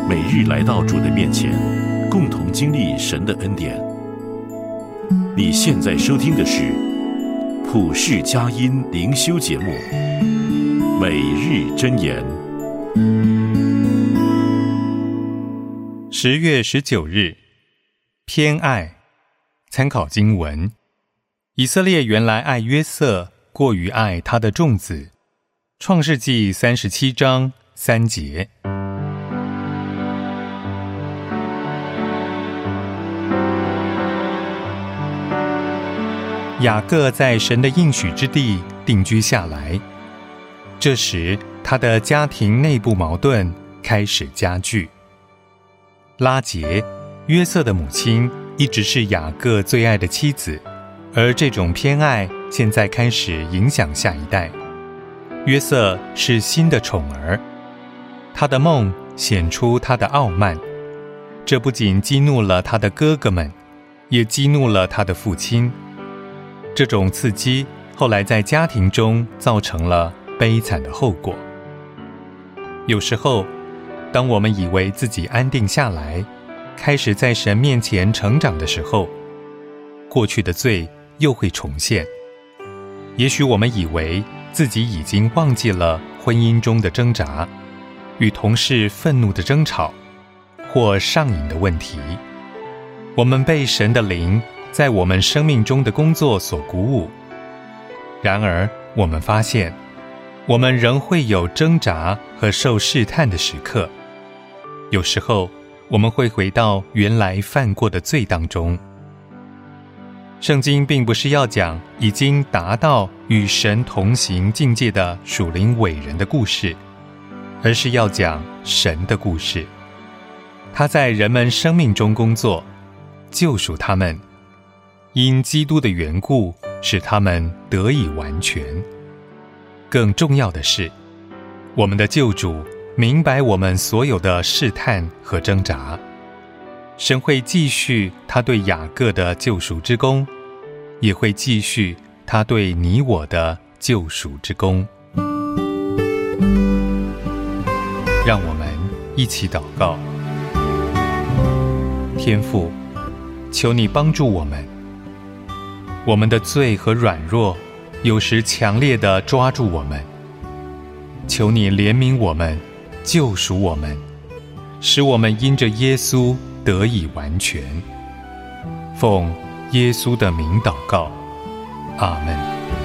每日来到主的面前，共同经历神的恩典。你现在收听的是普世佳音灵修节目《每日箴言》。 10月19日，偏爱。参考经文：以色列原来爱约瑟，过于爱他的众子。创世纪37章3节。雅各在神的应许之地定居下来，这时他的家庭内部矛盾开始加剧。拉结，约瑟的母亲，一直是雅各最爱的妻子，而这种偏爱现在开始影响下一代。约瑟是新的宠儿，他的梦显出他的傲慢，这不仅激怒了他的哥哥们，也激怒了他的父亲。这种刺激后来在家庭中造成了悲惨的后果。有时候，当我们以为自己安定下来，开始在神面前成长的时候，过去的罪又会重现。也许我们以为自己已经忘记了婚姻中的挣扎，与同事愤怒的争吵，或上瘾的问题。我们被神的灵在我们生命中的工作所鼓舞。然而，我们发现，我们仍会有挣扎和受试探的时刻。有时候，我们会回到原来犯过的罪当中。圣经并不是要讲已经达到与神同行境界的属灵伟人的故事，而是要讲神的故事。他在人们生命中工作，救赎他们，因基督的缘故，使他们得以完全。更重要的是，我们的救主明白我们所有的试探和挣扎，神会继续他对雅各的救赎之功，也会继续他对你我的救赎之功。让我们一起祷告。天父，求你帮助我们。我们的罪和软弱有时强烈地抓住我们，求你怜悯我们，救赎我们，使我们因着耶稣得以完全。奉耶稣的名祷告，阿们。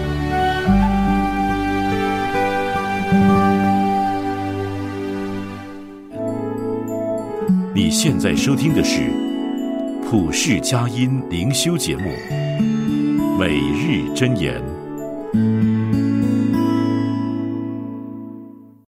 你现在收听的是普世佳音灵修节目《每日箴言》。